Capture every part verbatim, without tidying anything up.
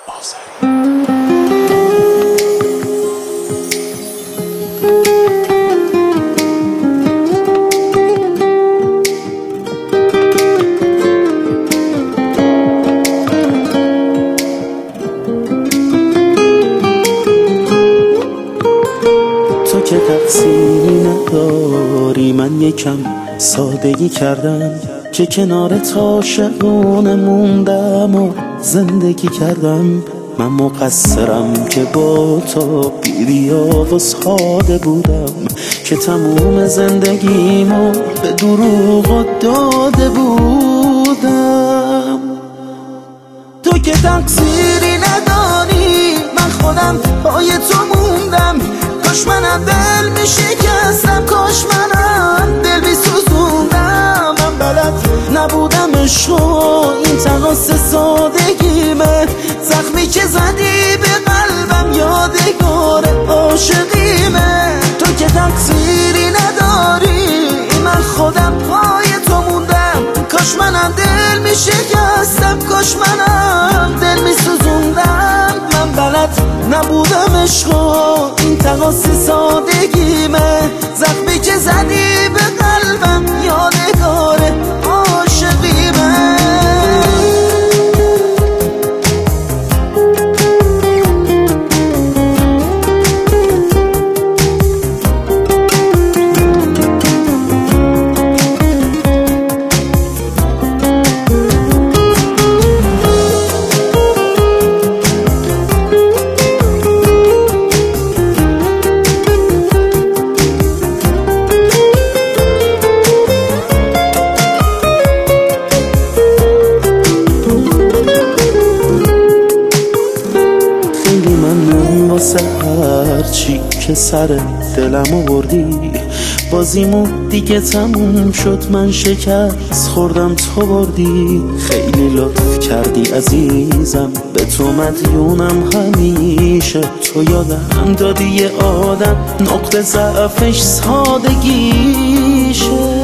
تو که تقصیری نداری، من یکم سادگی کردم که کنارت عاشقونه موندم و زندگی کردم. من مقصرم که با تو بی ریا و ساده بودم، که تموم زندگیمو به دروغ داده بودم. تو که تقصیری نداری، من خودم پای تو موندم. کاش منم دل می شکستم، کاش منم دل می سوزوندم. من بلد نبودم عشقو، این تناس سادگیمه. زخمی که زدی به قلبم یادگار عاشقیمه. تو که تقصیری نداری، من خودم پای تو موندم. کاش منم دل می شکستم، کاش منم دل می سوزوندم. من بلد نبودم عشقو، این تناس سادگیمه. زخمی که زدی به قلبم یادگار عاشقیمه. هرچی که سر دلم آوردی، بازیمو دیگه تموم شد. من شکست خوردم تو بردی. خیلی لطف کردی عزیزم، به تو مدیونم همیشه. تو یادم دادی یه آدم نقطه ضعفش سادگیشه.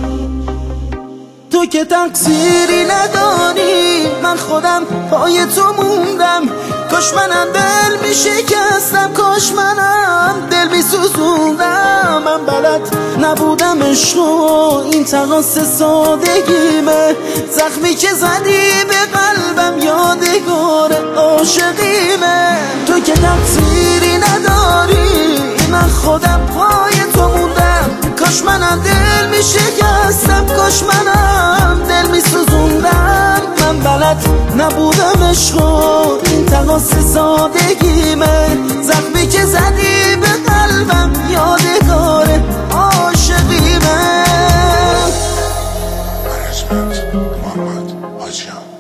تو که تقصیری نداری، من خودم پای تو موندم. کاش منم دل می شکستم، کاش منم دل می سوزوندم. من بلد نبودم عشقو، این تناس سادگیمه. زخمی که زدی به قلبم یادگار عاشقیمه. تو که تقصیری نداری، من خودم پای تو موندم. کاش منم دل می شکستم، کاش منم دل می سوزوندم. من بلد نبودم عشقو، این تناس سادگیمه. زخمی که زدی به قلبم یادگار عاشقیمه. منیجمنت محمد حاجیان.